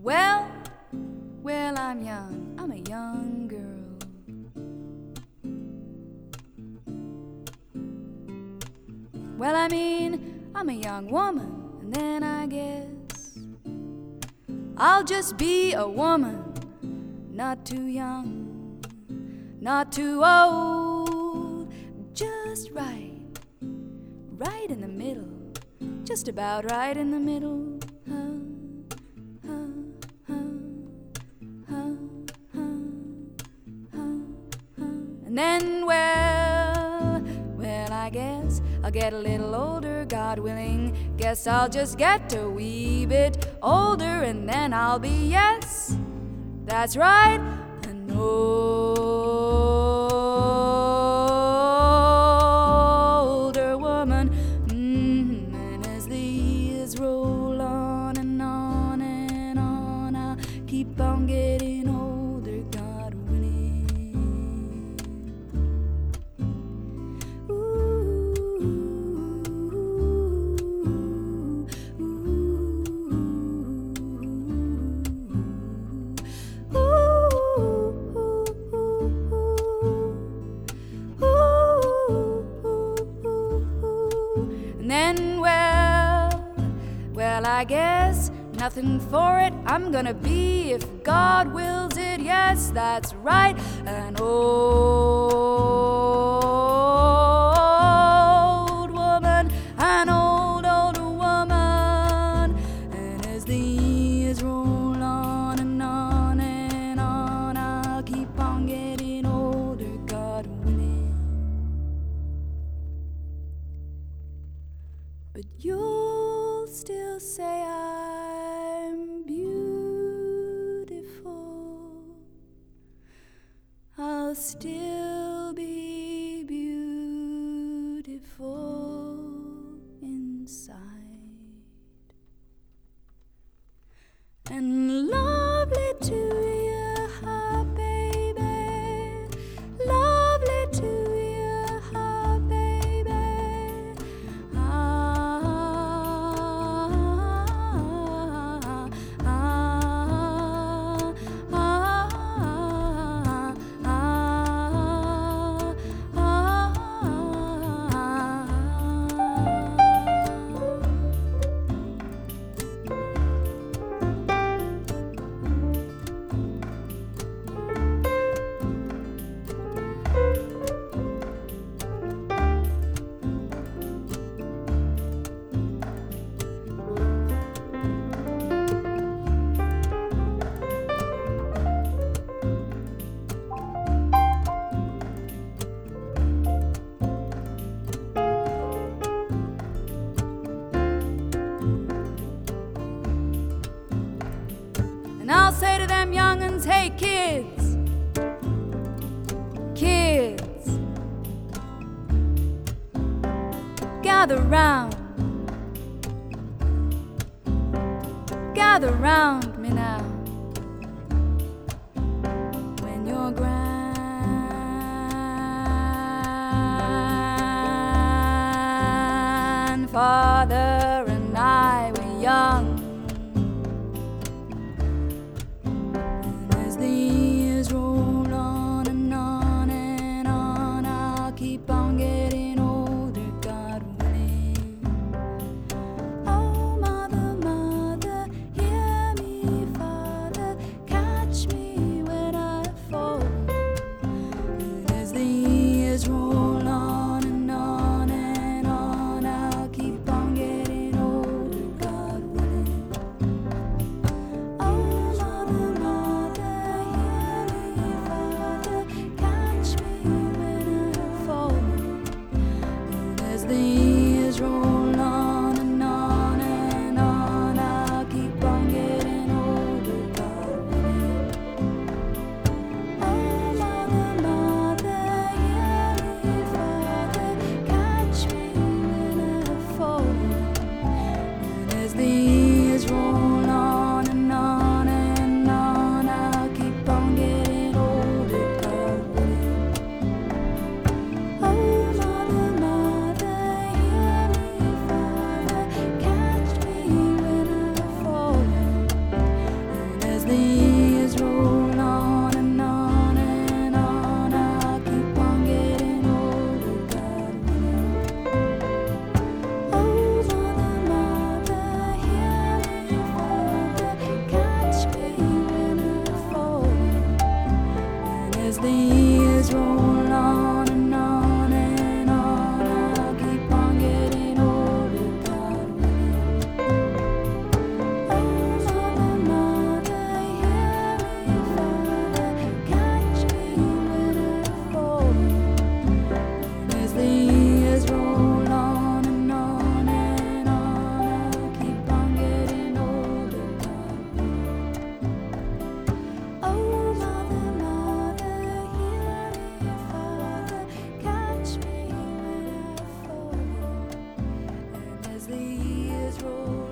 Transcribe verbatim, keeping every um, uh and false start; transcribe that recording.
Well, well, I'm young, I'm a young girl. Well, I mean, I'm a young woman, and then I guess I'll just be a woman, not too young, not too old, just right, right in the middle, just about right in the middle. Huh, huh, huh, huh, huh, huh, huh. And then, well, well, I guess I'll get a little older, God willing. Guess I'll just get a wee bit older, and then I'll be, yes, that's right, an older woman. Mm-hmm. And as the years roll on and on and on, I'll keep on getting older, God willing. And then, well, well, I guess nothing for it. I'm gonna be, if God wills it, yes, that's right, an old woman, an old, older woman. And as the years roll on and on and on, I'll keep on getting older, God willing. But you'll still say I'm beautiful. I'll still be beautiful inside, and lovely to you, huh, baby, lovely to you, huh, baby. And I'll say to them young'uns, hey kids, kids, gather round, gather round me now. When your grandfather and I were young, keep on getting older, God willing. Oh, mother, mother, hear me, Father, catch me when I fall. And as the years roll on and on and on, I'll keep on getting older, God willing. Oh, mother, mother, hear me, Father, catch me when I fall. And as the years roll on and on and on, I'll keep on getting older, God willing. Oh, mother, mother, hear me, tears roll.